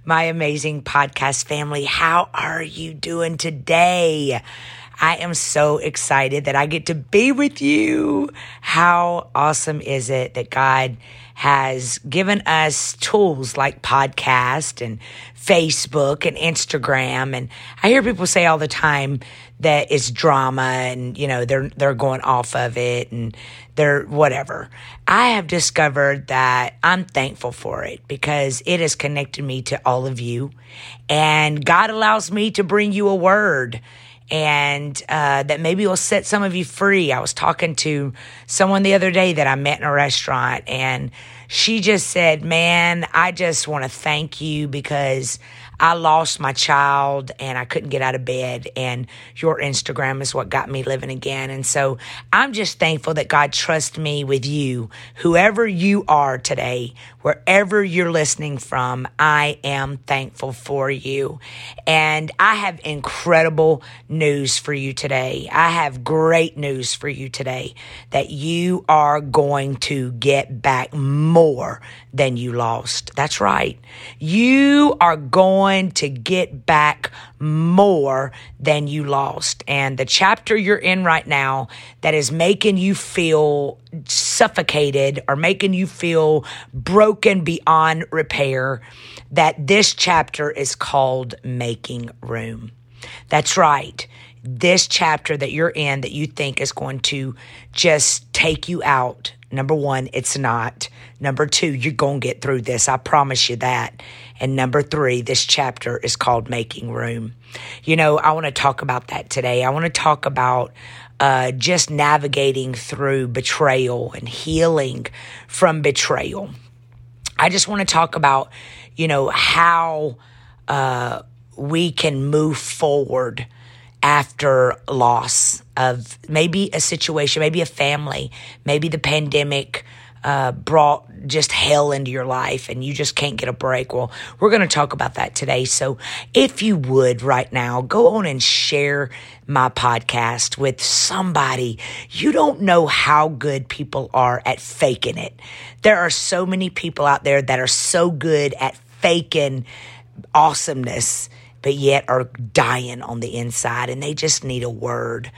my amazing podcast family. How are you doing today? I am so excited that I get to be with you. How awesome is it that God has given us tools like podcast and Facebook and Instagram. And I hear people say all the time that it's drama and, they're going off of it and they're whatever. I have discovered that I'm thankful for it because it has connected me to all of you. And God allows me to bring you a word and that maybe will set some of you free. I was talking to someone the other day that I met in a restaurant, and she just said, man, I just want to thank you because I lost my child and I couldn't get out of bed, and your Instagram is what got me living again. And so I'm just thankful that God trusts me with you, whoever you are today, wherever you're listening from. I am thankful for you. And I have incredible news for you today. I have great news for you today that you are going to get back more than you lost. That's right. You are going to get back more than you lost. And the chapter you're in right now that is making you feel suffocated or making you feel broken beyond repair, that this chapter is called Making Room. That's right. This chapter that you're in that you think is going to just take you out. Number one, it's not. Number two, you're going to get through this. I promise you that. And number three, this chapter is called Making Room. I want to talk about that today. I want to talk about just navigating through betrayal and healing from betrayal. I just want to talk about, how we can move forward after loss of maybe a situation, maybe a family, maybe the pandemic brought just hell into your life and you just can't get a break. Well, we're going to talk about that today. So if you would right now, go on and share my podcast with somebody. You don't know how good people are at faking it. There are so many people out there that are so good at faking awesomeness, but yet are dying on the inside, and they just need a word.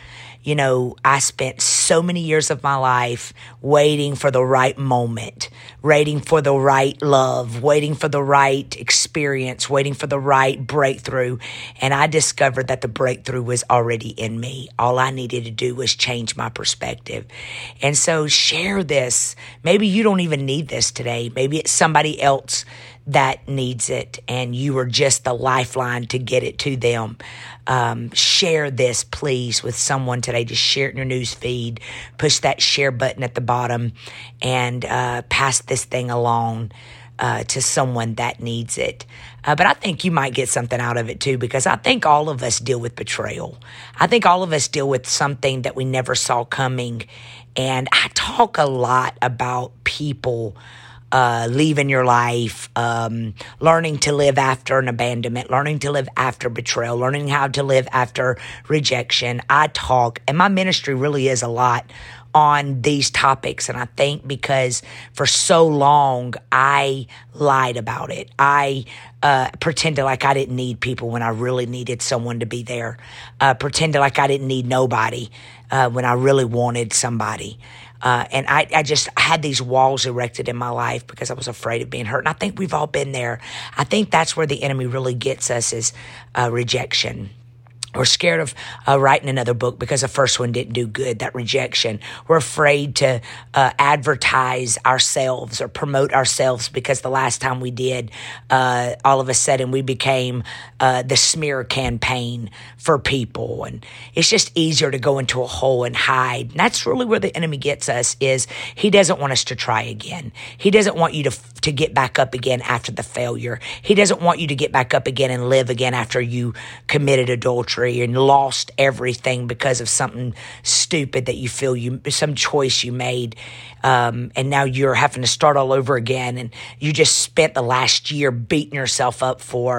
I spent so many years of my life waiting for the right moment, waiting for the right love, waiting for the right experience, waiting for the right breakthrough. And I discovered that the breakthrough was already in me. All I needed to do was change my perspective. And so share this. Maybe you don't even need this today. Maybe it's somebody else that needs it, and you are just the lifeline to get it to them. Share this, please, with someone today. Just share it in your news feed. Push that share button at the bottom and pass this thing along to someone that needs it. But I think you might get something out of it too, because I think all of us deal with betrayal. I think all of us deal with something that we never saw coming. And I talk a lot about people leaving your life, learning to live after an abandonment, learning to live after betrayal, learning how to live after rejection. I talk, and my ministry really is a lot on these topics. And I think because for so long I lied about it. I pretended like I didn't need people when I really needed someone to be there. Pretended like I didn't need nobody when I really wanted somebody. And I just had these walls erected in my life because I was afraid of being hurt. And I think we've all been there. I think that's where the enemy really gets us, is rejection. We're scared of writing another book because the first one didn't do good, that rejection. We're afraid to advertise ourselves or promote ourselves because the last time we did, all of a sudden we became the smear campaign for people. And it's just easier to go into a hole and hide. And that's really where the enemy gets us, is he doesn't want us to try again. He doesn't want you to get back up again after the failure. He doesn't want you to get back up again and live again after you committed adultery and lost everything because of something stupid that you feel some choice you made. And now you're having to start all over again. And you just spent the last year beating yourself up for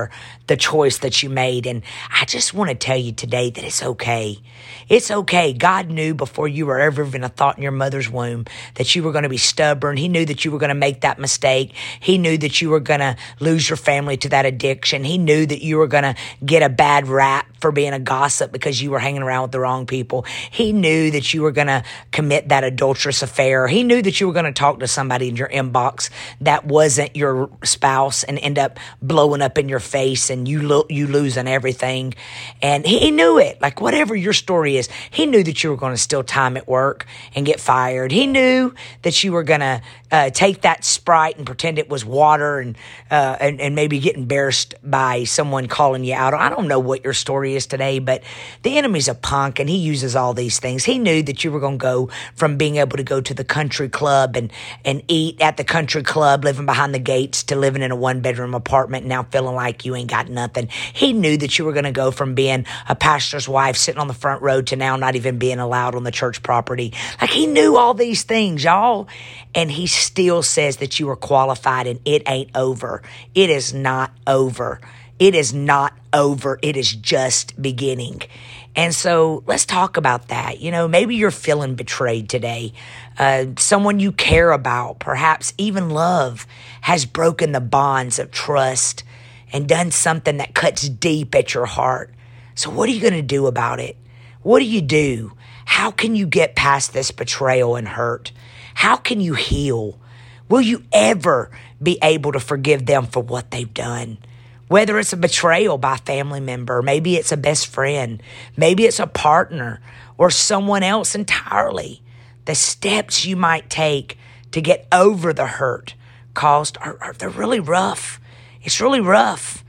the choice that you made. And I just want to tell you today that it's okay. It's okay. God knew before you were ever even a thought in your mother's womb that you were going to be stubborn. He knew that you were going to make that mistake. He knew that you were going to lose your family to that addiction. He knew that you were going to get a bad rap for being a gossip because you were hanging around with the wrong people. He knew that you were going to commit that adulterous affair. He knew that you were going to talk to somebody in your inbox that wasn't your spouse and end up blowing up in your face and you losing everything. And he knew it. Like, whatever your story is, he knew that you were going to steal time at work and get fired. He knew that you were going to take that Sprite and pretend it was water and maybe get embarrassed by someone calling you out. I don't know what your story is today, but the enemy's a punk and he uses all these things. He knew that you were going to go from being able to go to the country club and eat at the country club, living behind the gates, to living in a 1-bedroom apartment now feeling like you ain't got nothing. He knew that you were going to go from being a pastor's wife sitting on the front row to now not even being allowed on the church property. Like, he knew all these things, y'all. And he still says that you are qualified, and it ain't over. It is not over. It is not over. It is just beginning. And so let's talk about that. You know, maybe you're feeling betrayed today. Someone you care about, perhaps even love, has broken the bonds of trust and done something that cuts deep at your heart. So what are you going to do about it? What do you do? How can you get past this betrayal and hurt? How can you heal? Will you ever be able to forgive them for what they've done? Whether it's a betrayal by a family member, maybe it's a best friend, maybe it's a partner or someone else entirely. The steps you might take to get over the hurt caused they're really rough. It's really rough.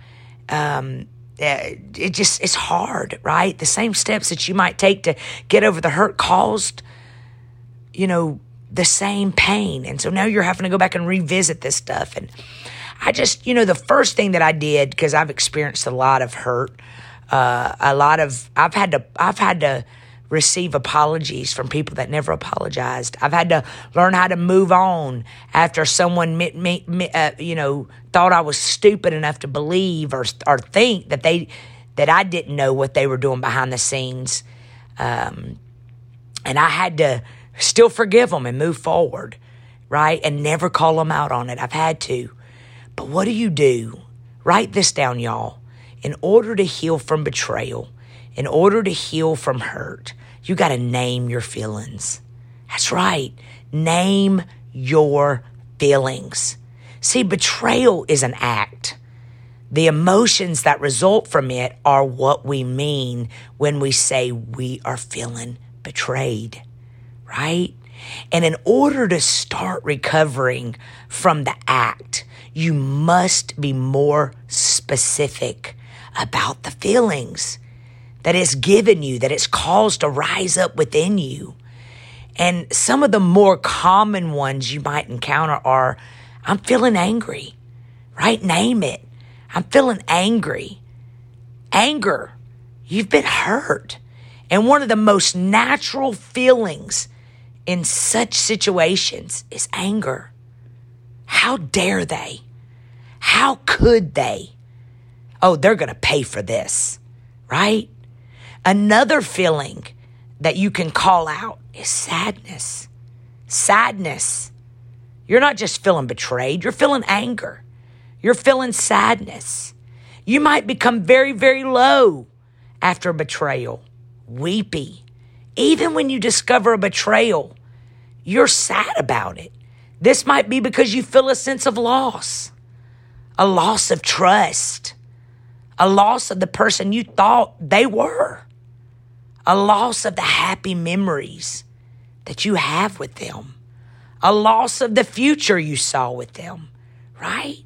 It's hard, right? The same steps that you might take to get over the hurt caused, the same pain. And so now you're having to go back and revisit this stuff. And I just, the first thing that I did, because I've experienced a lot of hurt, I've had to receive apologies from people that never apologized. I've had to learn how to move on after someone, thought I was stupid enough to believe or think that I didn't know what they were doing behind the scenes. And I had to still forgive them and move forward, right? And never call them out on it. I've had to. But what do? Write this down, y'all. In order to heal from betrayal, in order to heal from hurt, you got to name your feelings. That's right. Name your feelings. See, betrayal is an act. The emotions that result from it are what we mean when we say we are feeling betrayed, right? And in order to start recovering from the act, you must be more specific about the feelings that it's given you, that it's caused to rise up within you. And some of the more common ones you might encounter are, I'm feeling angry, right? Name it. I'm feeling angry. Anger. You've been hurt. And one of the most natural feelings in such situations is anger. How dare they? How could they? Oh, they're going to pay for this, right? Another feeling that you can call out is sadness. Sadness. You're not just feeling betrayed. You're feeling anger. You're feeling sadness. You might become very, very low after a betrayal, weepy. Even when you discover a betrayal, you're sad about it. This might be because you feel a sense of loss, a loss of trust, a loss of the person you thought they were, a loss of the happy memories that you have with them, a loss of the future you saw with them, right?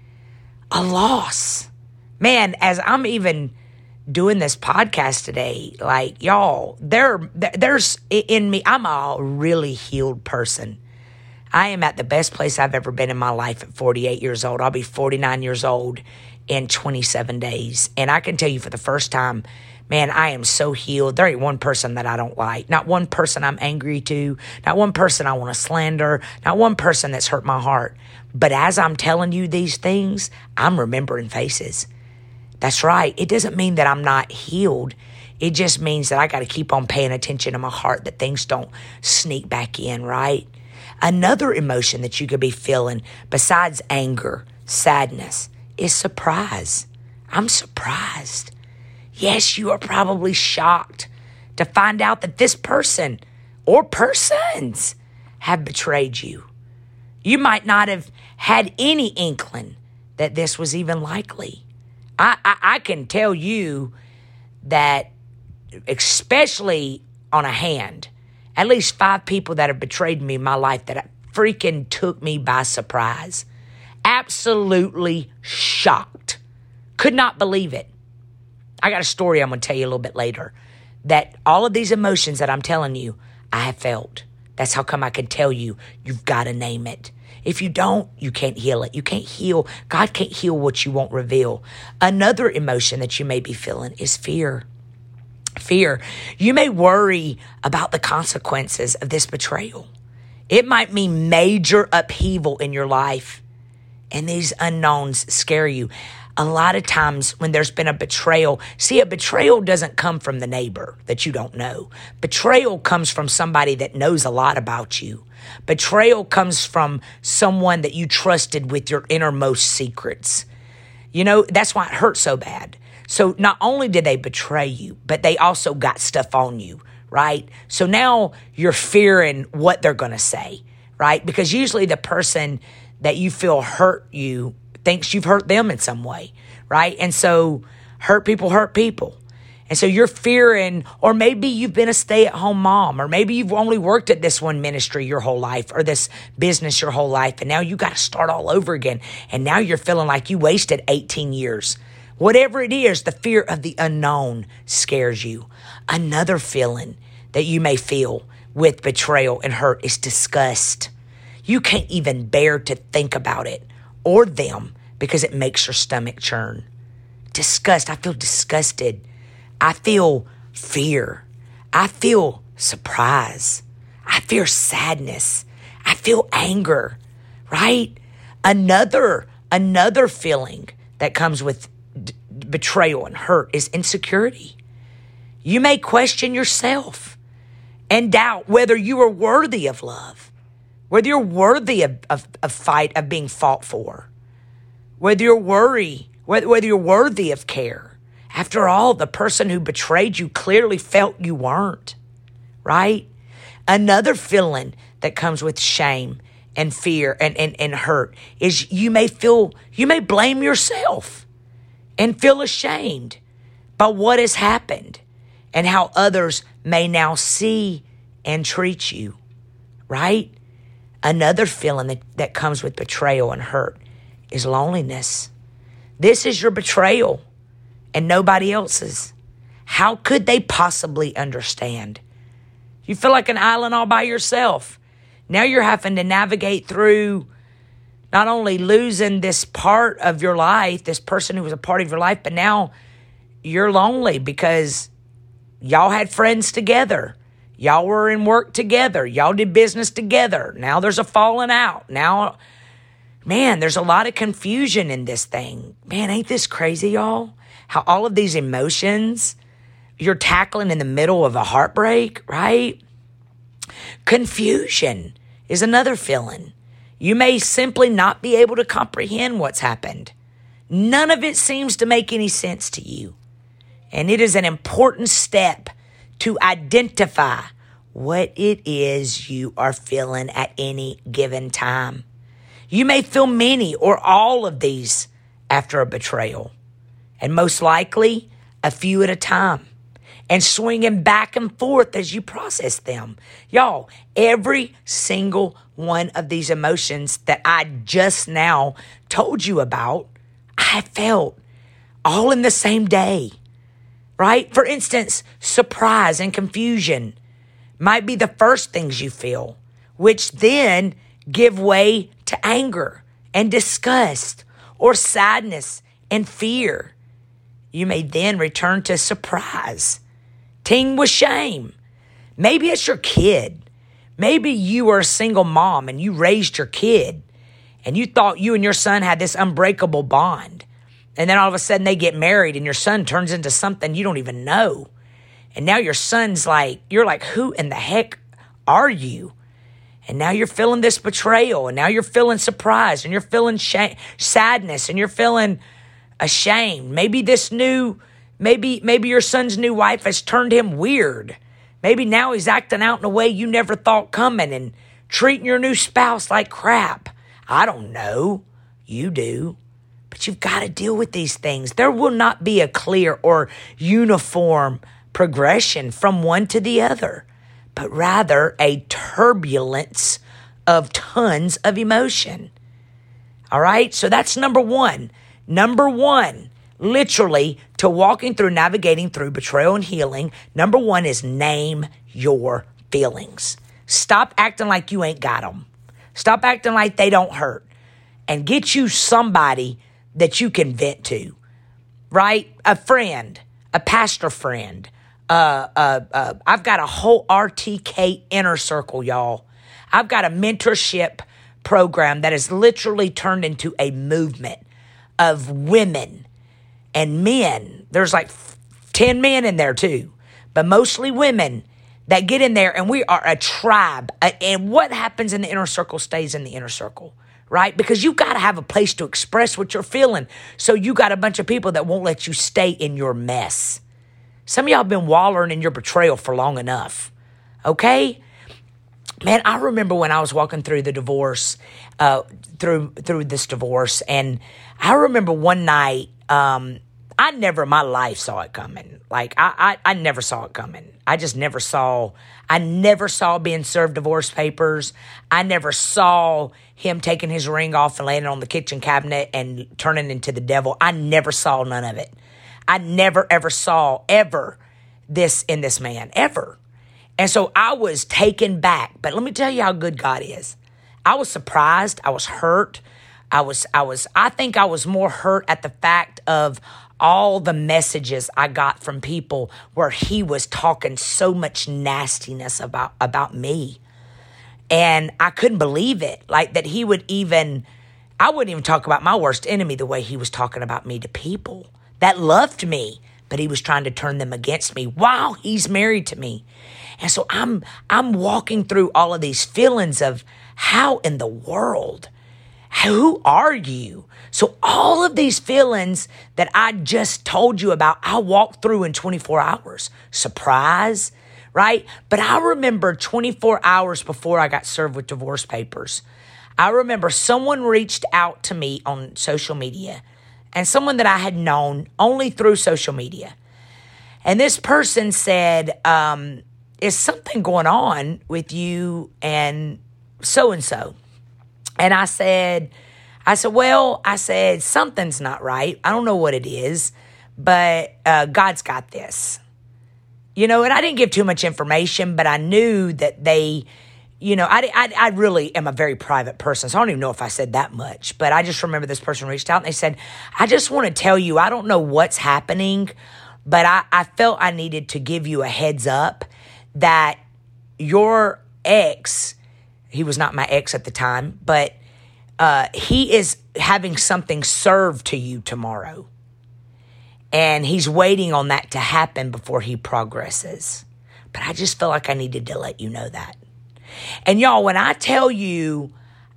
A loss. Man, as I'm even doing this podcast today, like, y'all, there's in me, I'm a really healed person. I am at the best place I've ever been in my life at 48 years old. I'll be 49 years old in 27 days. And I can tell you for the first time, man, I am so healed. There ain't one person that I don't like. Not one person I'm angry to. Not one person I want to slander. Not one person that's hurt my heart. But as I'm telling you these things, I'm remembering faces. That's right. It doesn't mean that I'm not healed. It just means that I got to keep on paying attention to my heart, that things don't sneak back in, right? Another emotion that you could be feeling besides anger, sadness, is surprise. I'm surprised. Yes, you are probably shocked to find out that this person or persons have betrayed you. You might not have had any inkling that this was even likely. I can tell you that, especially on a hand, at least 5 people that have betrayed me in my life that freaking took me by surprise. Absolutely shocked. Could not believe it. I got a story I'm going to tell you a little bit later, that all of these emotions that I'm telling you, I have felt. That's how come I can tell you, you've got to name it. If you don't, you can't heal it. You can't heal. God can't heal what you won't reveal. Another emotion that you may be feeling is fear. Fear. You may worry about the consequences of this betrayal. It might mean major upheaval in your life, and these unknowns scare you. A lot of times when there's been a betrayal, a betrayal doesn't come from the neighbor that you don't know. Betrayal comes from somebody that knows a lot about you. Betrayal comes from someone that you trusted with your innermost secrets. You know, that's why it hurts so bad. So not only did they betray you, but they also got stuff on you, right? So now you're fearing what they're going to say, right? Because usually the person that you feel hurt you thinks you've hurt them in some way, right? And so hurt people. And so you're fearing, or maybe you've been a stay-at-home mom, or maybe you've only worked at this one ministry your whole life, or this business your whole life, and now you got to start all over again. And now you're feeling like you wasted 18 years. Whatever it is, the fear of the unknown scares you. Another feeling that you may feel with betrayal and hurt is disgust. You can't even bear to think about it or them because it makes your stomach churn. Disgust. I feel disgusted. I feel fear. I feel surprise. I feel sadness. I feel anger, right? Another feeling that comes with betrayal and hurt is insecurity. You may question yourself and doubt whether you are worthy of love, whether you're worthy of being fought for, whether you're worthy of care. After all, the person who betrayed you clearly felt you weren't, right? Another feeling that comes with shame and fear and hurt is you may blame yourself and feel ashamed by what has happened and how others may now see and treat you, right? Another feeling that comes with betrayal and hurt is loneliness. This is your betrayal and nobody else's. How could they possibly understand? You feel like an island all by yourself. Now you're having to navigate through not only losing this part of your life, this person who was a part of your life, but now you're lonely because y'all had friends together. Y'all were in work together. Y'all did business together. Now there's a falling out. Now, man, there's a lot of confusion in this thing. Man, ain't this crazy, y'all? How all of these emotions you're tackling in the middle of a heartbreak, right? Confusion is another feeling. You may simply not be able to comprehend what's happened. None of it seems to make any sense to you. And it is an important step to identify what it is you are feeling at any given time. You may feel many or all of these after a betrayal, and most likely a few at a time, and swinging back and forth as you process them. Y'all, every single one of these emotions that I just now told you about, I felt all in the same day, right? For instance, surprise and confusion might be the first things you feel, which then give way to anger and disgust or sadness and fear. You may then return to surprise, ting with shame. Maybe it's your kid. Maybe you were a single mom and you raised your kid and you thought you and your son had this unbreakable bond. And then all of a sudden they get married and your son turns into something you don't even know. And now your son's like, you're like, who in the heck are you? And now you're feeling this betrayal, and now you're feeling surprise, and you're feeling sadness, and you're feeling ashamed. Maybe maybe your son's new wife has turned him weird. Maybe now he's acting out in a way you never thought coming and treating your new spouse like crap. I don't know. You do. But you've got to deal with these things. There will not be a clear or uniform progression from one to the other, but rather a turbulence of tons of emotion. All right? So that's number one. Number one, literally, to walking through, navigating through betrayal and healing, number one is name your feelings. Stop acting like you ain't got them. Stop acting like they don't hurt. And get you somebody that you can vent to, right? A friend, a pastor friend. I've got a whole RTK inner circle, y'all. I've got a mentorship program that has literally turned into a movement of women and men. There's like 10 men in there too, but mostly women that get in there, and we are a tribe. And what happens in the inner circle stays in the inner circle, right? Because you got to have a place to express what you're feeling. So you got a bunch of people that won't let you stay in your mess. Some of y'all have been wallowing in your betrayal for long enough, okay? Man, I remember when I was walking through the divorce, through this divorce, and I remember one night, I never in my life saw it coming. Like, I never saw it coming. I never saw being served divorce papers. I never saw him taking his ring off and laying it on the kitchen cabinet and turning into the devil. I never saw none of it. I never, ever saw this in this man, ever. And so I was taken back. But let me tell you how good God is. I was surprised. I was hurt. I think I was more hurt at the fact of all the messages I got from people where he was talking so much nastiness about me. And I couldn't believe it. Like that I wouldn't even talk about my worst enemy the way he was talking about me to people that loved me, but he was trying to turn them against me while he's married to me. And so I'm walking through all of these feelings of how in the world, who are you? So all of these feelings that I just told you about, I walked through in 24 hours. Surprise, right? But I remember 24 hours before I got served with divorce papers, I remember someone reached out to me on social media, and someone that I had known only through social media. And this person said, is something going on with you and so-and-so? And I said, something's not right. I don't know what it is, but God's got this. And I didn't give too much information, but I knew that they, I really am a very private person, so I don't even know if I said that much. But I just remember this person reached out and they said, I just want to tell you, I don't know what's happening, but I felt I needed to give you a heads up that your ex, he was not my ex at the time, but he is having something served to you tomorrow. And he's waiting on that to happen before he progresses. But I just felt like I needed to let you know that. And y'all, when I tell you,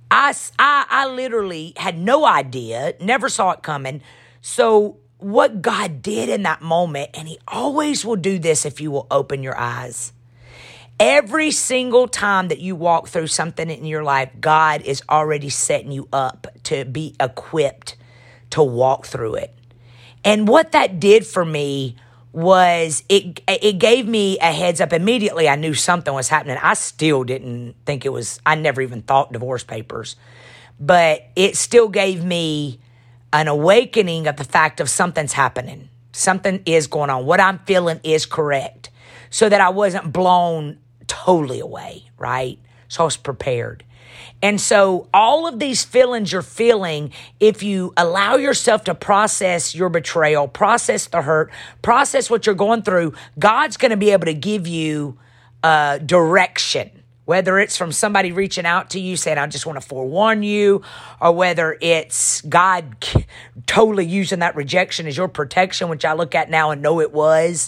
I literally had no idea, never saw it coming. So what God did in that moment, and he always will do this if you will open your eyes. Every single time that you walk through something in your life, God is already setting you up to be equipped to walk through it. And what that did for me was it gave me a heads up. Immediately, I knew something was happening. I still didn't think it was, I never even thought divorce papers. But it still gave me an awakening of the fact of something's happening. Something is going on. What I'm feeling is correct. So that I wasn't blown totally away, right? So I was prepared. And so all of these feelings you're feeling, if you allow yourself to process your betrayal, process the hurt, process what you're going through, God's going to be able to give you direction Whether it's from somebody reaching out to you saying, I just want to forewarn you, or whether it's God totally using that rejection as your protection, which I look at now and know it was.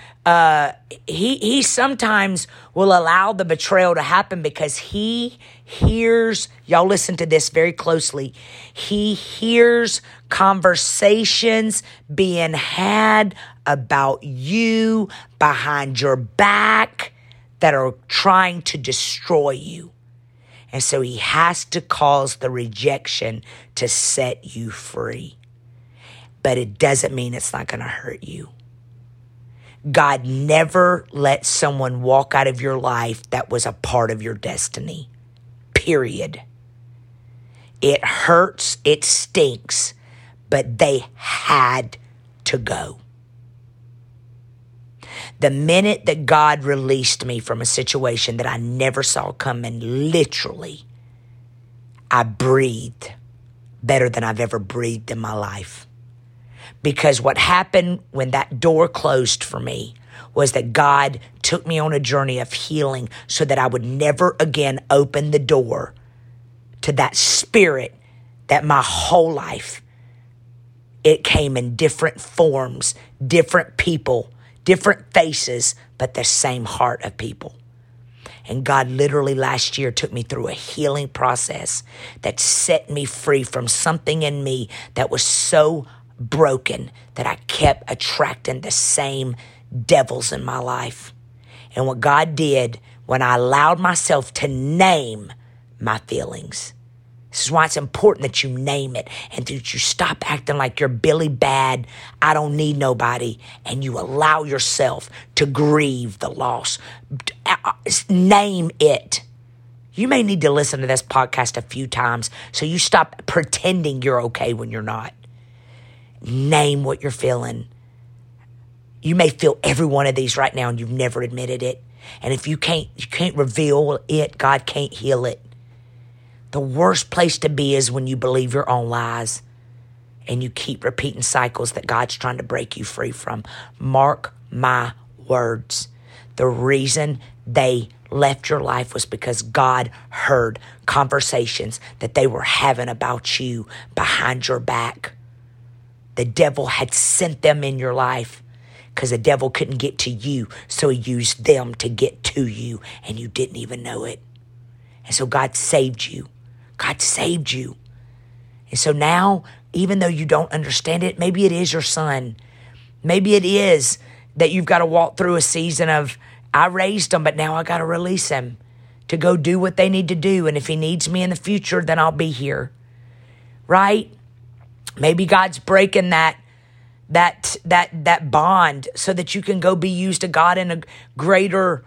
He sometimes will allow the betrayal to happen because he hears, y'all listen to this very closely, he hears conversations being had about you behind your back that are trying to destroy you. And so he has to cause the rejection to set you free. But it doesn't mean it's not going to hurt you. God never let someone walk out of your life that was a part of your destiny. Period. It hurts, it stinks, but they had to go. The minute that God released me from a situation that I never saw coming, literally, I breathed better than I've ever breathed in my life. Because what happened when that door closed for me was that God took me on a journey of healing so that I would never again open the door to that spirit that my whole life, it came in different forms, different people, different faces, but the same heart of people. And God literally last year took me through a healing process that set me free from something in me that was so broken that I kept attracting the same devils in my life. And what God did when I allowed myself to name my feelings, this is why it's important that you name it and that you stop acting like you're Billy Bad, I don't need nobody, and you allow yourself to grieve the loss. Name it. You may need to listen to this podcast a few times so you stop pretending you're okay when you're not. Name what you're feeling. You may feel every one of these right now and you've never admitted it. And if you can't reveal it, God can't heal it. The worst place to be is when you believe your own lies and you keep repeating cycles that God's trying to break you free from. Mark my words. The reason they left your life was because God heard conversations that they were having about you behind your back. The devil had sent them in your life because the devil couldn't get to you, so he used them to get to you, and you didn't even know it. And so God saved you. God saved you. And so now, even though you don't understand it, maybe it is your son. Maybe it is that you've got to walk through a season of, I raised them, but now I got to release him to go do what they need to do. And if he needs me in the future, then I'll be here. Right? Maybe God's breaking that bond so that you can go be used of God in a greater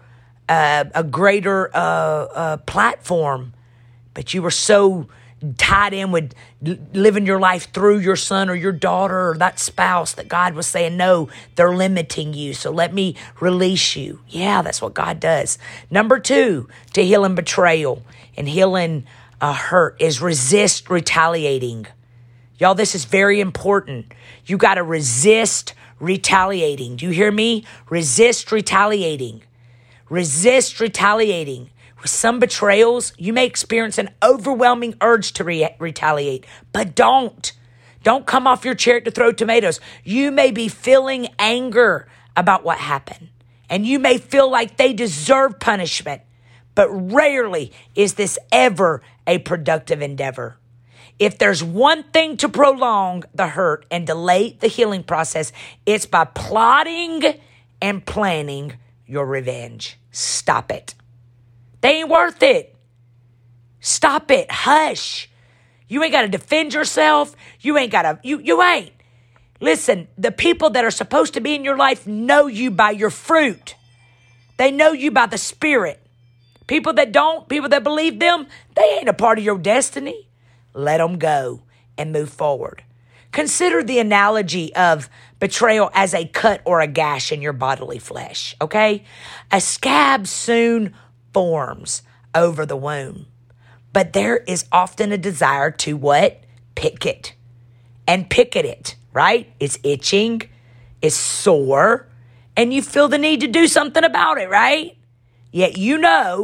platform. But you were so tied in with living your life through your son or your daughter or that spouse that God was saying, no, they're limiting you. So let me release you. Yeah, that's what God does. Number 2, to healing betrayal and healing hurt is resist retaliating. Y'all, this is very important. You got to resist retaliating. Do you hear me? Resist retaliating. Resist retaliating. With some betrayals, you may experience an overwhelming urge to retaliate, but don't. Don't come off your chair to throw tomatoes. You may be feeling anger about what happened, and you may feel like they deserve punishment, but rarely is this ever a productive endeavor. If there's one thing to prolong the hurt and delay the healing process, it's by plotting and planning your revenge. Stop it. They ain't worth it. Stop it. Hush. You ain't got to defend yourself. You ain't. Listen, the people that are supposed to be in your life know you by your fruit. They know you by the Spirit. People that don't, people that believe them, they ain't a part of your destiny. Let them go and move forward. Consider the analogy of betrayal as a cut or a gash in your bodily flesh, okay? A scab soon forms over the wound, but there is often a desire to what? Pick it and picket it, right? It's itching, it's sore, and you feel the need to do something about it, right? Yet you know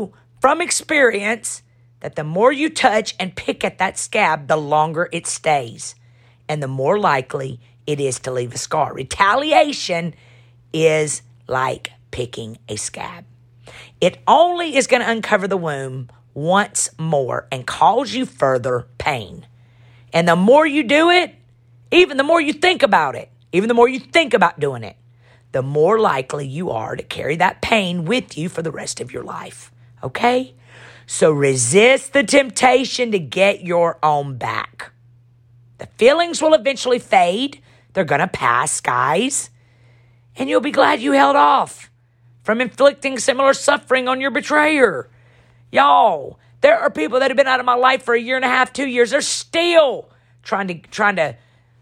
from experience that the more you touch and pick at that scab, the longer it stays and the more likely it is to leave a scar. Retaliation is like picking a scab. It only is going to uncover the wound once more and cause you further pain. And the more you do it, even the more you think about it, even the more you think about doing it, the more likely you are to carry that pain with you for the rest of your life. Okay? So resist the temptation to get your own back. The feelings will eventually fade. They're going to pass, guys. And you'll be glad you held off from inflicting similar suffering on your betrayer. Y'all, there are people that have been out of my life for 1.5 years, 2 years. They're still trying to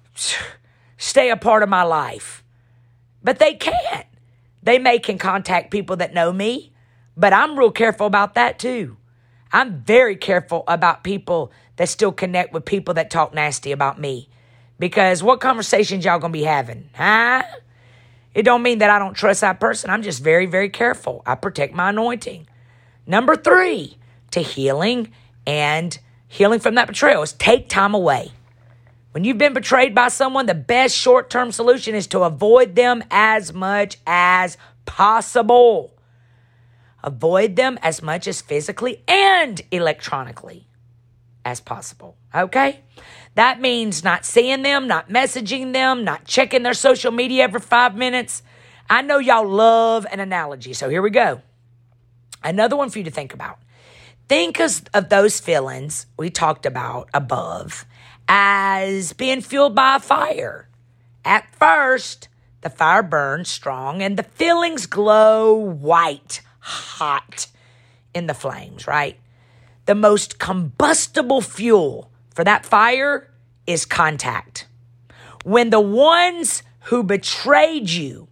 stay a part of my life. But they can't. They can contact people that know me, but I'm real careful about that too. I'm very careful about people that still connect with people that talk nasty about me. Because what conversations y'all gonna be having? Huh? It don't mean that I don't trust that person. I'm just very, very careful. I protect my anointing. Number 3, to healing and healing from that betrayal is take time away. When you've been betrayed by someone, the best short-term solution is to avoid them as much as possible. Avoid them as much as physically and electronically as possible, okay? That means not seeing them, not messaging them, not checking their social media every 5 minutes. I know y'all love an analogy, so here we go. Another one for you to think about. Think of those feelings we talked about above as being fueled by a fire. At first, the fire burns strong and the feelings glow white hot in the flames, right? The most combustible fuel for that fire is contact. When the ones who betrayed you,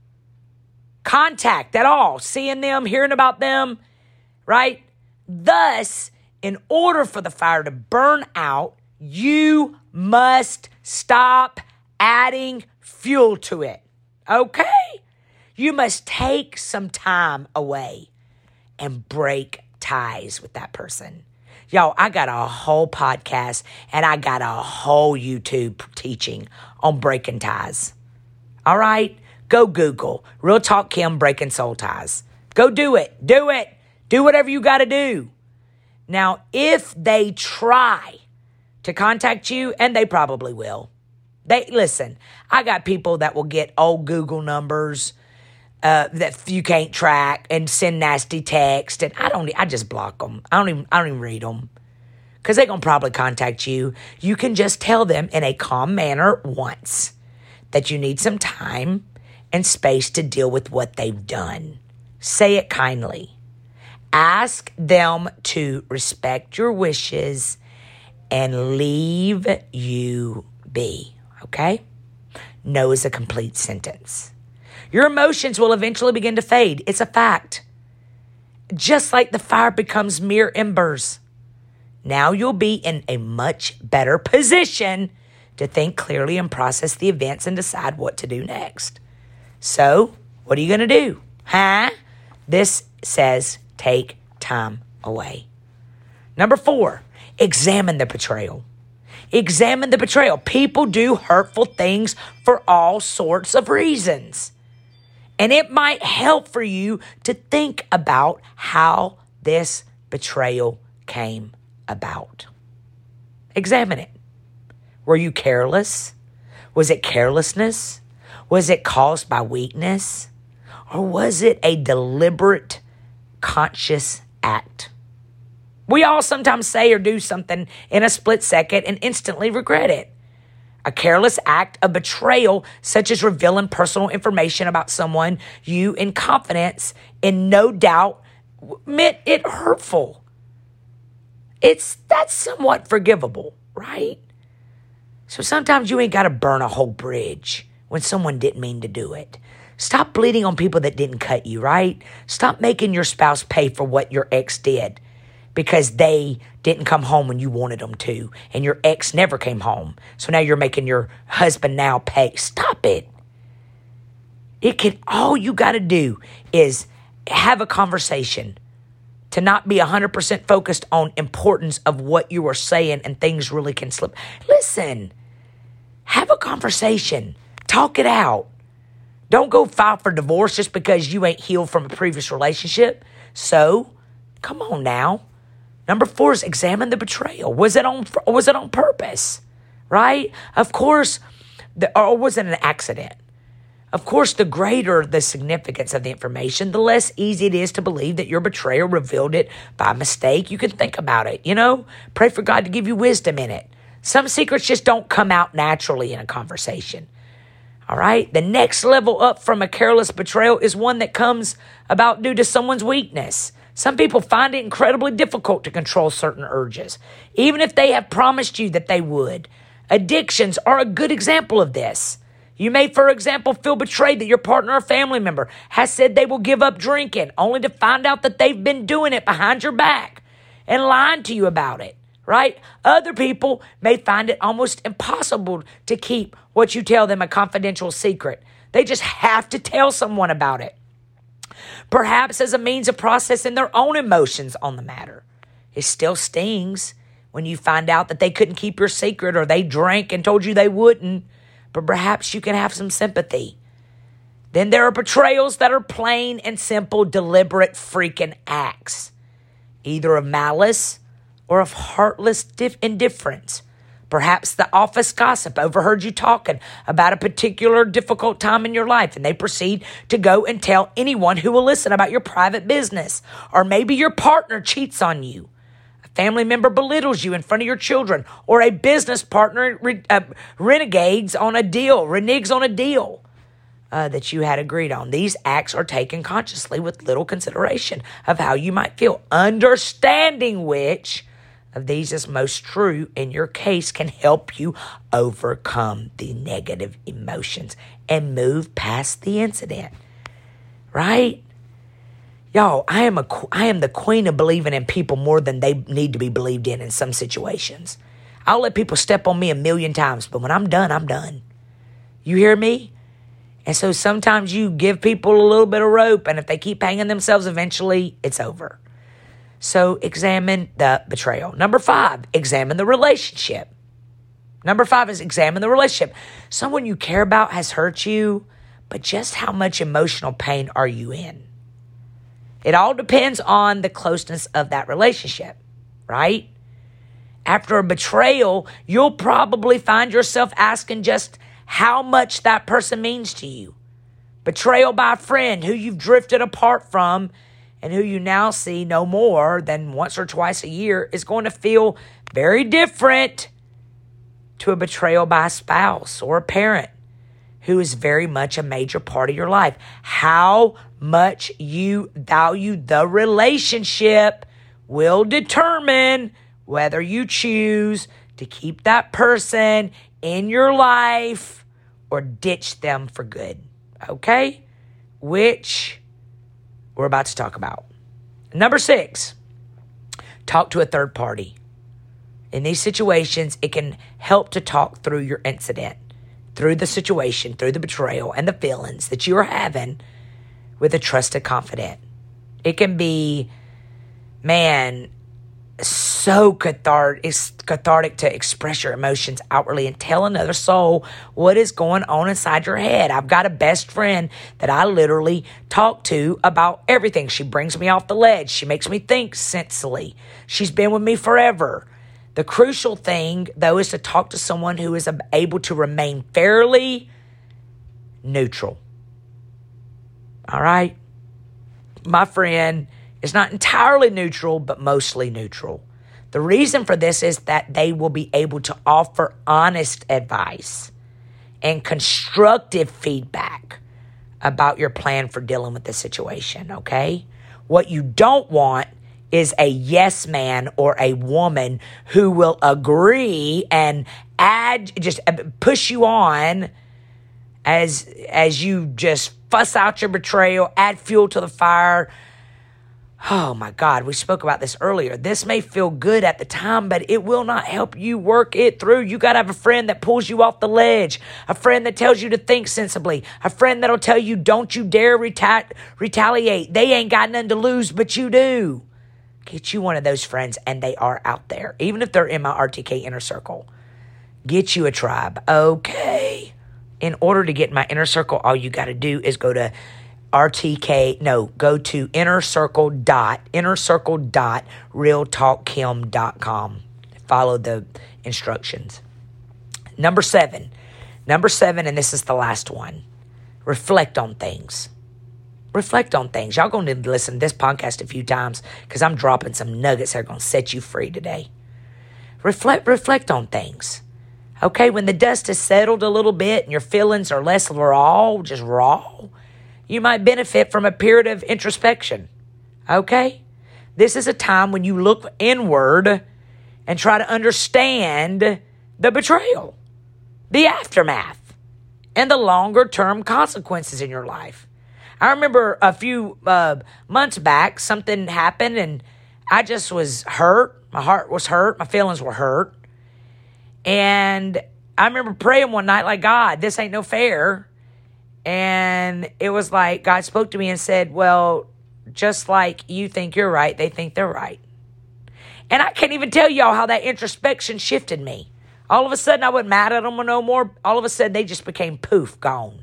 contact at all, seeing them, hearing about them, right? Thus, in order for the fire to burn out, you must stop adding fuel to it, okay? You must take some time away and break ties with that person. Y'all, I got a whole podcast and I got a whole YouTube teaching on breaking ties. All right? Go Google Real Talk Kim breaking soul ties. Go do it. Do it. Do whatever you got to do. Now, if they try to contact you, and they probably will. Listen, I got people that will get old Google numbers that you can't track and send nasty text, and I just block them. I don't even read them because they're gonna probably contact you. You can just tell them in a calm manner once that you need some time and space to deal with what they've done. Say it kindly. Ask them to respect your wishes and leave you be, okay? No is a complete sentence. Your emotions will eventually begin to fade. It's a fact. Just like the fire becomes mere embers. Now you'll be in a much better position to think clearly and process the events and decide what to do next. So, what are you going to do? Huh? This says take time away. Number 4, examine the betrayal. Examine the betrayal. People do hurtful things for all sorts of reasons. And it might help for you to think about how this betrayal came about. Examine it. Were you careless? Was it carelessness? Was it caused by weakness? Or was it a deliberate, conscious act? We all sometimes say or do something in a split second and instantly regret it. A careless act of betrayal, such as revealing personal information about someone you in confidence and no doubt meant it hurtful. That's somewhat forgivable, right? So sometimes you ain't got to burn a whole bridge when someone didn't mean to do it. Stop bleeding on people that didn't cut you, right? Stop making your spouse pay for what your ex did because they didn't come home when you wanted them to, and your ex never came home. So now you're making your husband now pay. Stop it. All you got to do is have a conversation. to not be 100% focused on importance of what you are saying, and things really can slip. Listen, have a conversation. Talk it out. Don't go file for divorce just because you ain't healed from a previous relationship. So, come on now. Number 4 is examine the betrayal. Was it on purpose? Right? Of course, or was it an accident? Of course, the greater the significance of the information, the less easy it is to believe that your betrayer revealed it by mistake. You can think about it, Pray for God to give you wisdom in it. Some secrets just don't come out naturally in a conversation. All right? The next level up from a careless betrayal is one that comes about due to someone's weakness. Some people find it incredibly difficult to control certain urges, even if they have promised you that they would. Addictions are a good example of this. You may, for example, feel betrayed that your partner or family member has said they will give up drinking, only to find out that they've been doing it behind your back and lying to you about it, right? Other people may find it almost impossible to keep what you tell them a confidential secret. They just have to tell someone about it, perhaps as a means of processing their own emotions on the matter. It still stings when you find out that they couldn't keep your secret or they drank and told you they wouldn't. But perhaps you can have some sympathy. Then there are betrayals that are plain and simple, deliberate freaking acts, either of malice or of heartless indifference. Perhaps the office gossip overheard you talking about a particular difficult time in your life, and they proceed to go and tell anyone who will listen about your private business. Or maybe your partner cheats on you. Family member belittles you in front of your children, or a business partner reneges on a deal that you had agreed on. These acts are taken consciously with little consideration of how you might feel. Understanding which of these is most true in your case can help you overcome the negative emotions and move past the incident. Right? Y'all, I am the queen of believing in people more than they need to be believed in some situations. I'll let people step on me 1,000,000 times, but when I'm done, I'm done. You hear me? And so sometimes you give people a little bit of rope, and if they keep hanging themselves, eventually it's over. So examine the betrayal. Number 5, examine the relationship. Number 5 is examine the relationship. Someone you care about has hurt you, but just how much emotional pain are you in? It all depends on the closeness of that relationship, right? After a betrayal, you'll probably find yourself asking just how much that person means to you. Betrayal by a friend who you've drifted apart from and who you now see no more than once or twice a year is going to feel very different to a betrayal by a spouse or a parent who is very much a major part of your life. How much you value the relationship will determine whether you choose to keep that person in your life or ditch them for good. Okay? Which we're about to talk about. Number 6, talk to a third party. In these situations, it can help to talk through your incident, through the situation, through the betrayal and the feelings that you are having with a trusted confidant. It can be, so cathartic to express your emotions outwardly and tell another soul what is going on inside your head. I've got a best friend that I literally talk to about everything. She brings me off the ledge. She makes me think sensibly. She's been with me forever. The crucial thing, though, is to talk to someone who is able to remain fairly neutral. All right? My friend is not entirely neutral, but mostly neutral. The reason for this is that they will be able to offer honest advice and constructive feedback about your plan for dealing with the situation, okay? What you don't want is a yes man or a woman who will agree and just push you on as you just fuss out your betrayal, add fuel to the fire. Oh my God, we spoke about this earlier. This may feel good at the time, but it will not help you work it through. You got to have a friend that pulls you off the ledge, a friend that tells you to think sensibly, a friend that'll tell you, don't you dare retaliate. They ain't got nothing to lose, but you do. Get you one of those friends, and they are out there. Even if they're in my RTK inner circle. Get you a tribe. Okay. In order to get in my inner circle, all you got to do is go to innercircle.realtalkkim.com. Follow the instructions. Number seven, and this is the last one. Reflect on things. Reflect on things. Y'all going to listen to this podcast a few times because I'm dropping some nuggets that are going to set you free today. Reflect on things. Okay, when the dust has settled a little bit and your feelings are less raw, you might benefit from a period of introspection. Okay? This is a time when you look inward and try to understand the betrayal, the aftermath, and the longer-term consequences in your life. I remember a few months back, something happened and I just was hurt. My heart was hurt. My feelings were hurt. And I remember praying one night like, God, this ain't no fair. And it was like God spoke to me and said, well, just like you think you're right, they think they're right. And I can't even tell y'all how that introspection shifted me. All of a sudden, I wasn't mad at them no more. All of a sudden, they just became poof, gone.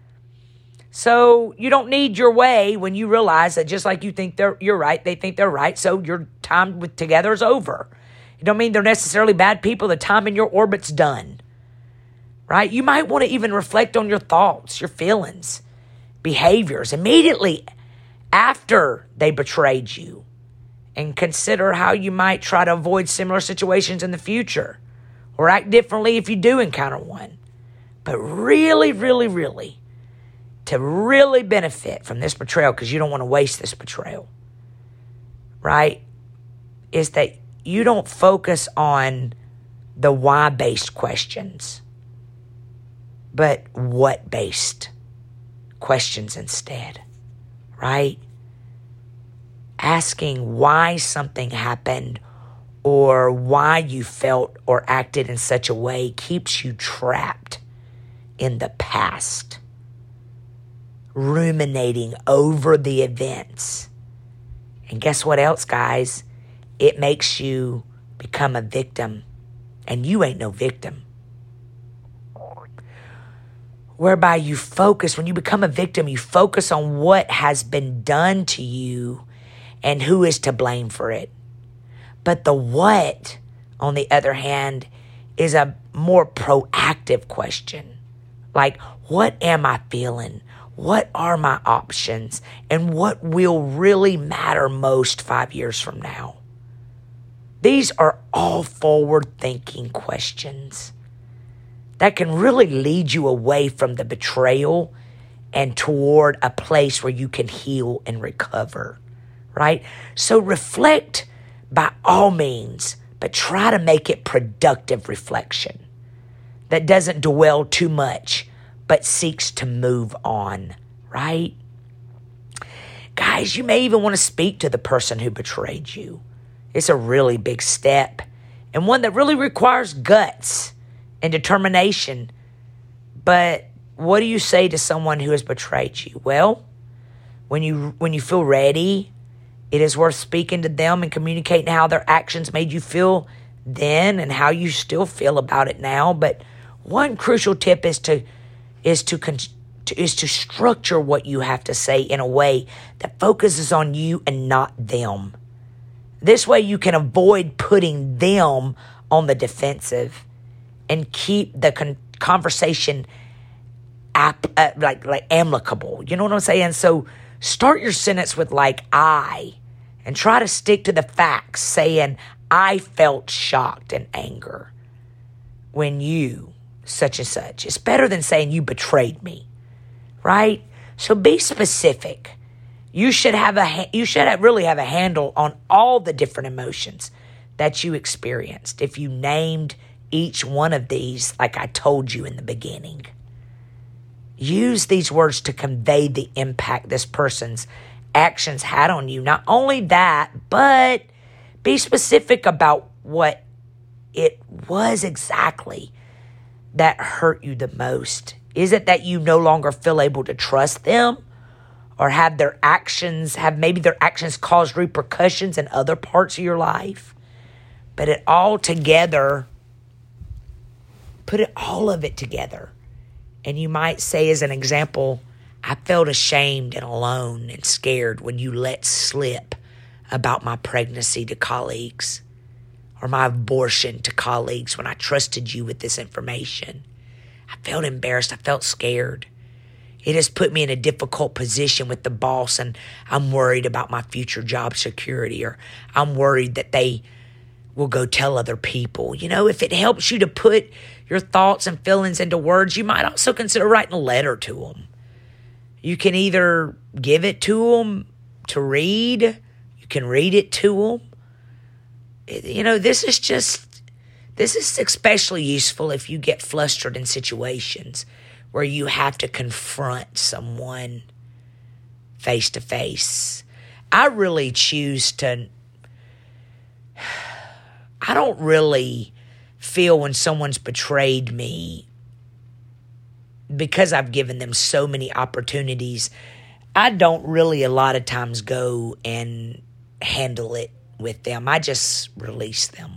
So you don't need your way when you realize that just like you think you're right, they think they're right. So your time together is over. It don't mean they're necessarily bad people. The time in your orbit's done. Right? You might want to even reflect on your thoughts, your feelings, behaviors immediately after they betrayed you. And consider how you might try to avoid similar situations in the future. Or act differently if you do encounter one. But really, to really benefit from this betrayal, because you don't want to waste this betrayal, right, is that you don't focus on the why-based questions, but what-based questions instead, right? Asking why something happened or why you felt or acted in such a way keeps you trapped in the past, ruminating over the events. And guess what else, guys? It makes you become a victim, and you ain't no victim. Whereby you focus, when you become a victim, you focus on what has been done to you and who is to blame for it. But the what, on the other hand, is a more proactive question. Like, what am I feeling? What are my options? And what will really matter most 5 years from now? These are all forward-thinking questions that can really lead you away from the betrayal and toward a place where you can heal and recover, right? So reflect by all means, but try to make it productive reflection that doesn't dwell too much, but seeks to move on, right? Guys, you may even want to speak to the person who betrayed you. It's a really big step and one that really requires guts and determination. But what do you say to someone who has betrayed you? Well, when you feel ready, it is worth speaking to them and communicating how their actions made you feel then and how you still feel about it now. But one crucial tip is to structure what you have to say in a way that focuses on you and not them. This way you can avoid putting them on the defensive and keep the conversation amicable. You know what I'm saying? So start your sentence with like I, and try to stick to the facts, saying I felt shocked and anger when you such and such. It's better than saying you betrayed me, right? So be specific. You should really have a handle on all the different emotions that you experienced if you named each one of these like I told you in the beginning. Use these words to convey the impact this person's actions had on you. Not only that, but be specific about what it was exactly that hurt you the most. Is it that you no longer feel able to trust them? or have maybe their actions cause repercussions in other parts of your life. But it all together, all of it together. And you might say, as an example, I felt ashamed and alone and scared when you let slip about my pregnancy to colleagues, or my abortion to colleagues when I trusted you with this information. I felt embarrassed. I felt scared. It has put me in a difficult position with the boss, and I'm worried about my future job security, or I'm worried that they will go tell other people. You know, if it helps you to put your thoughts and feelings into words, you might also consider writing a letter to them. You can either give it to them to read, you can read it to them. You know, this is especially useful if you get flustered in situations where you have to confront someone face to face. I don't really feel when someone's betrayed me, because I've given them so many opportunities, I don't really a lot of times go and handle it with them. I just release them.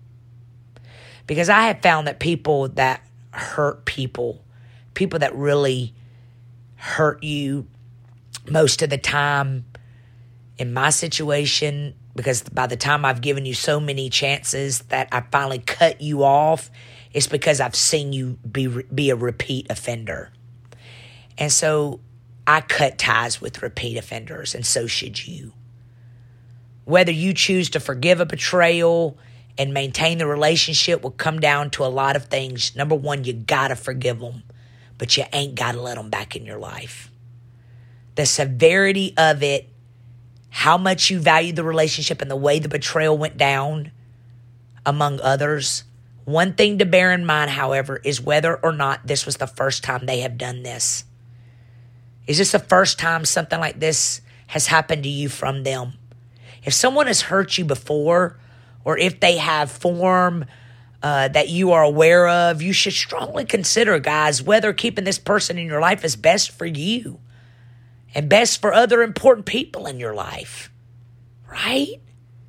Because I have found that people that hurt people that really hurt you, most of the time in my situation, because by the time I've given you so many chances that I finally cut you off, it's because I've seen you be a repeat offender. And so I cut ties with repeat offenders, and so should you. Whether you choose to forgive a betrayal and maintain the relationship will come down to a lot of things. Number one, you got to forgive them, but you ain't got to let them back in your life. The severity of it, how much you value the relationship and the way the betrayal went down, among others. One thing to bear in mind, however, is whether or not this was the first time they have done this. Is this the first time something like this has happened to you from them? If someone has hurt you before, or if they have form that you are aware of, you should strongly consider, guys, whether keeping this person in your life is best for you and best for other important people in your life, right?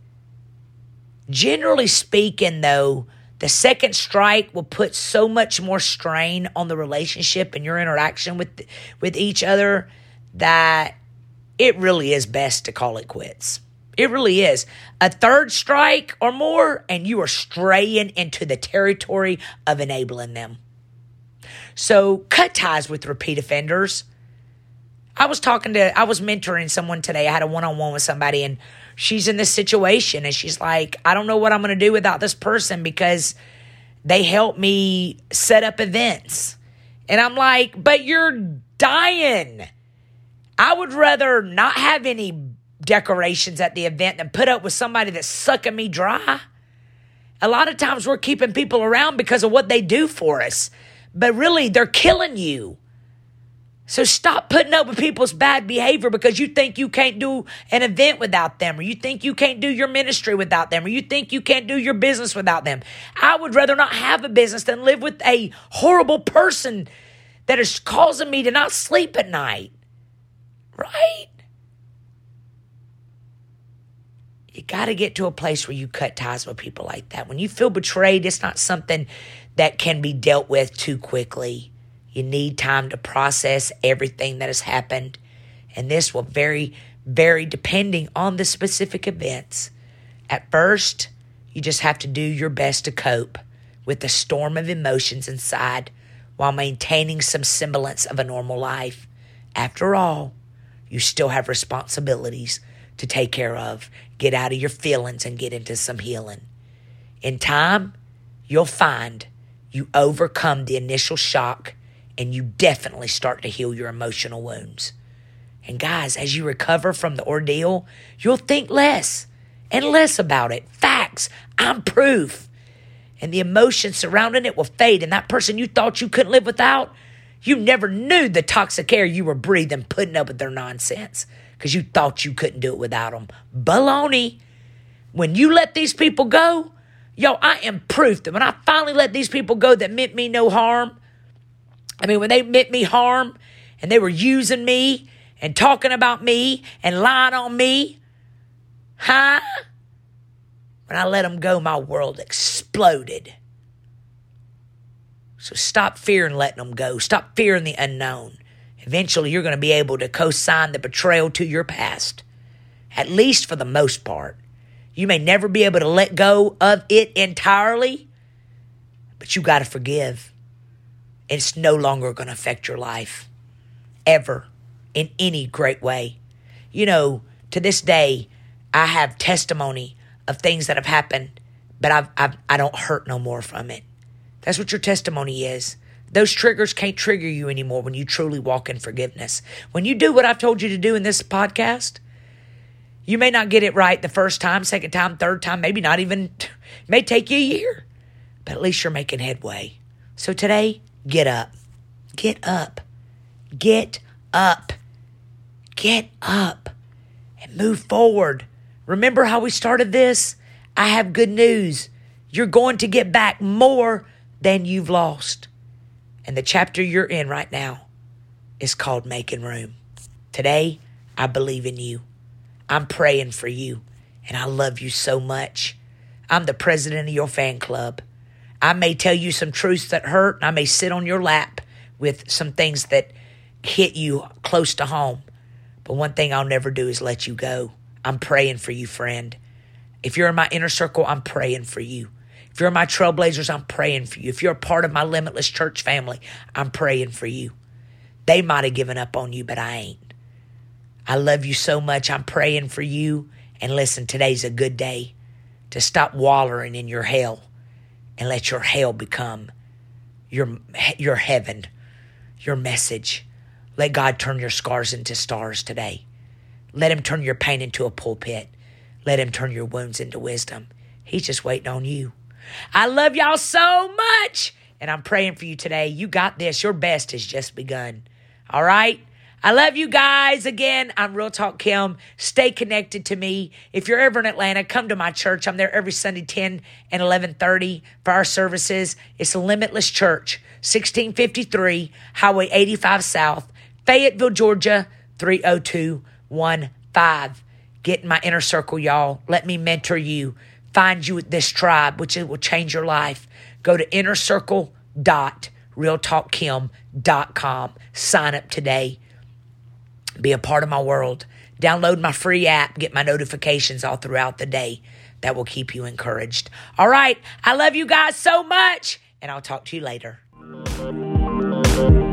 Generally speaking, though, the second strike will put so much more strain on the relationship and your interaction with each other that it really is best to call it quits. It really is. A third strike or more, and you are straying into the territory of enabling them. So cut ties with repeat offenders. I was mentoring someone today. I had a one-on-one with somebody, and she's in this situation, and she's like, I don't know what I'm going to do without this person because they help me set up events. And I'm like, but you're dying. I would rather not have any decorations at the event than put up with somebody that's sucking me dry. A lot of times we're keeping people around because of what they do for us, but really they're killing you. So stop putting up with people's bad behavior because you think you can't do an event without them, or you think you can't do your ministry without them, or you think you can't do your business without them. I would rather not have a business than live with a horrible person that is causing me to not sleep at night. Right? You got to get to a place where you cut ties with people like that. When you feel betrayed, it's not something that can be dealt with too quickly. You need time to process everything that has happened. And this will vary depending on the specific events. At first, you just have to do your best to cope with the storm of emotions inside while maintaining some semblance of a normal life. After all, you still have responsibilities to take care of. Get out of your feelings and get into some healing. In time, you'll find you overcome the initial shock and you definitely start to heal your emotional wounds. And guys, as you recover from the ordeal, you'll think less and less about it. Facts. I'm proof. And the emotions surrounding it will fade. And that person you thought you couldn't live without, you never knew the toxic air you were breathing, putting up with their nonsense because you thought you couldn't do it without them. Baloney. When you let these people go, I am proof that when I finally let these people go that meant me no harm, when they meant me harm and they were using me and talking about me and lying on me? Huh? When I let them go, my world exploded. So stop fearing letting them go. Stop fearing the unknown. Eventually, you're going to be able to co-sign the betrayal to your past, at least for the most part. You may never be able to let go of it entirely, but you got to forgive. It's no longer going to affect your life, ever, in any great way. You know, to this day, I have testimony of things that have happened, but I don't hurt no more from it. That's what your testimony is. Those triggers can't trigger you anymore when you truly walk in forgiveness. When you do what I've told you to do in this podcast, you may not get it right the first time, second time, third time, maybe not even, it may take you a year, but at least you're making headway. So today, get up. Get up. Get up. Get up and move forward. Remember how we started this? I have good news. You're going to get back more than you've lost. And the chapter you're in right now is called Making Room. Today, I believe in you. I'm praying for you, and I love you so much. I'm the president of your fan club. I may tell you some truths that hurt, and I may sit on your lap with some things that hit you close to home. But one thing I'll never do is let you go. I'm praying for you, friend. If you're in my inner circle, I'm praying for you. If you're in my Trailblazers, I'm praying for you. If you're a part of my Limitless Church family, I'm praying for you. They might have given up on you, but I ain't. I love you so much. I'm praying for you. And listen, today's a good day to stop wallowing in your hell and let your hell become your heaven, your message. Let God turn your scars into stars today. Let him turn your pain into a pulpit. Let him turn your wounds into wisdom. He's just waiting on you. I love y'all so much, and I'm praying for you today. You got this. Your best has just begun. All right? I love you guys. Again, I'm Real Talk Kim. Stay connected to me. If you're ever in Atlanta, come to my church. I'm there every Sunday, 10 and 11:30 for our services. It's a Limitless Church, 1653 Highway 85 South, Fayetteville, Georgia, 30215. Get in my inner circle, y'all. Let me mentor you. Find you at this tribe, which it will change your life. Go to innercircle.realtalkkim.com. Sign up today. Be a part of my world. Download my free app. Get my notifications all throughout the day. That will keep you encouraged. All right. I love you guys so much, and I'll talk to you later.